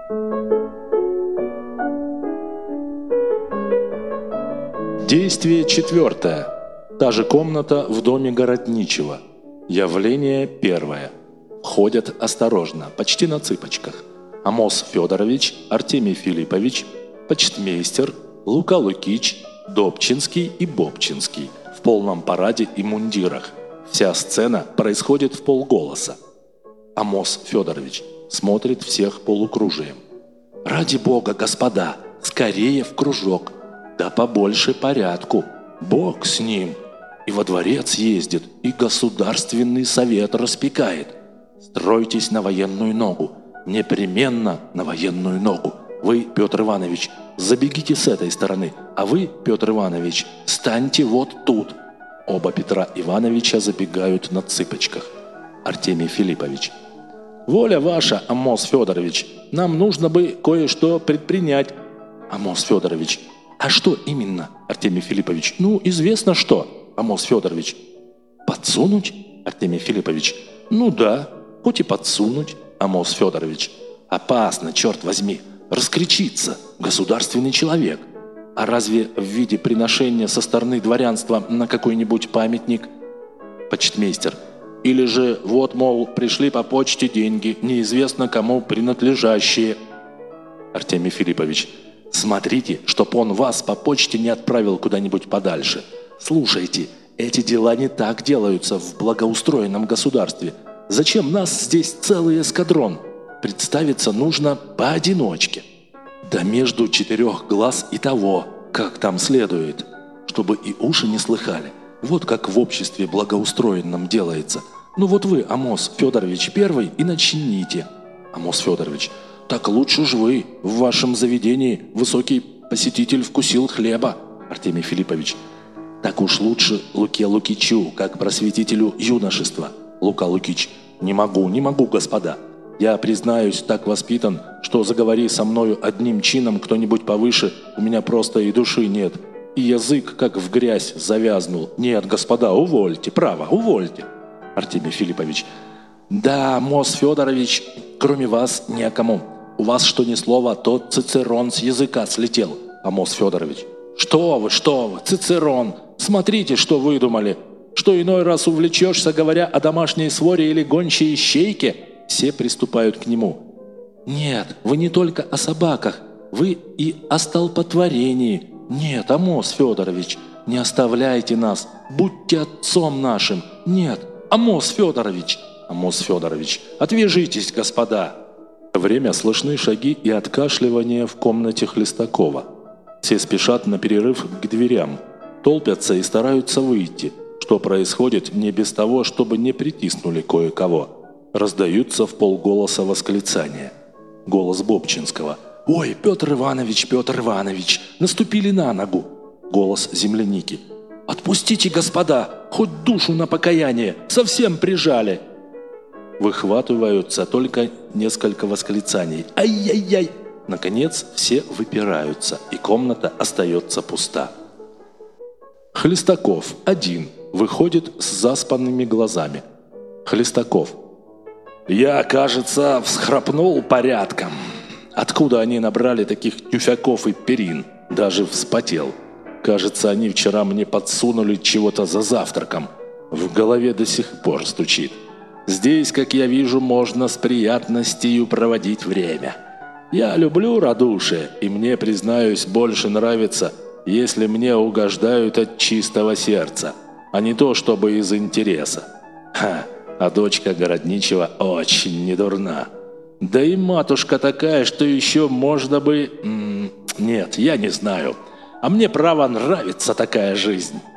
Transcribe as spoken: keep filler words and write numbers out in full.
Действие четвертое. Та же комната в доме Городничего. Явление первое. Входят осторожно, почти на цыпочках. Амос Федорович, Артемий Филиппович, почтмейстер, Лука Лукич, Добчинский и Бобчинский в полном параде и мундирах. Вся сцена происходит в полголоса. Амос Федорович смотрит всех полукружием. «Ради Бога, господа, скорее в кружок, да побольше порядку, Бог с ним, и во дворец ездит, и государственный совет распекает. Стройтесь на военную ногу, непременно на военную ногу. Вы, Петр Иванович, забегите с этой стороны, а вы, Петр Иванович, станьте вот тут». Оба Петра Ивановича забегают на цыпочках. Артемий Филиппович: «Воля ваша, Амос Федорович, нам нужно бы кое-что предпринять». Амос Федорович: «А что именно, Артемий Филиппович?» «Ну, известно что, Амос Федорович». «Подсунуть?» Артемий Филиппович: «Ну да, хоть и подсунуть». Амос Федорович: «Опасно, черт возьми, раскричится, государственный человек. А разве в виде приношения со стороны дворянства на какой-нибудь памятник?» Почтмейстер: «Или же вот, мол, пришли по почте деньги, неизвестно кому принадлежащие». Артемий Филиппович: «Смотрите, чтоб он вас по почте не отправил куда-нибудь подальше. Слушайте, эти дела не так делаются в благоустроенном государстве. Зачем нас здесь целый эскадрон? Представиться нужно поодиночке. Да между четырех глаз и того, как там следует, чтобы и уши не слыхали. Вот как в обществе благоустроенном делается. Ну вот вы, Амос Федорович, первый и начните». Амос Федорович: «Так лучше ж вы, в вашем заведении высокий посетитель вкусил хлеба». Артемий Филиппович: «Так уж лучше Луке Лукичу, как просветителю юношества». Лука Лукич: «Не могу, не могу, господа. Я, признаюсь, так воспитан, что заговори со мною одним чином кто-нибудь повыше, у меня просто и души нет. И язык, как в грязь, завязнул. Нет, господа, увольте, право, увольте». Артемий Филиппович: «Да, Амос Федорович, кроме вас некому. У вас что ни слово, тот Цицерон с языка слетел». Амос Федорович: «Что вы, что вы, Цицерон, смотрите, что выдумали. Что иной раз увлечешься, говоря о домашней своре или гончей ищейке?» Все приступают к нему. «Нет, вы не только о собаках, вы и о столпотворении. Нет, Амос Федорович, не оставляйте нас, будьте отцом нашим. Нет, Амос Федорович». Амос Федорович: «Отвяжитесь, господа». Время слышны шаги и откашливания в комнате Хлестакова. Все спешат на перерыв к дверям, толпятся и стараются выйти, что происходит не без того, чтобы не притиснули кое-кого. Раздаются в полголоса восклицания. Голос Бобчинского: «Ой, Петр Иванович, Петр Иванович, наступили на ногу». Голос земляники: «Отпустите, господа, хоть душу на покаяние, совсем прижали». Выхватываются только несколько восклицаний: «Ай-яй-яй!». Наконец все выпираются, и комната остается пуста. Хлестаков один выходит с заспанными глазами. Хлестаков: «Я, кажется, всхрапнул порядком. Откуда они набрали таких тюфяков и перин? Даже вспотел. Кажется, они вчера мне подсунули чего-то за завтраком. В голове до сих пор стучит. Здесь, как я вижу, можно с приятностью проводить время. Я люблю радушие, и мне, признаюсь, больше нравится, если мне угождают от чистого сердца, а не то, чтобы из интереса. Ха, а дочка Городничего очень недурна. Да и матушка такая, что еще можно бы... М-м, нет, я не знаю. А мне, право, нравится такая жизнь».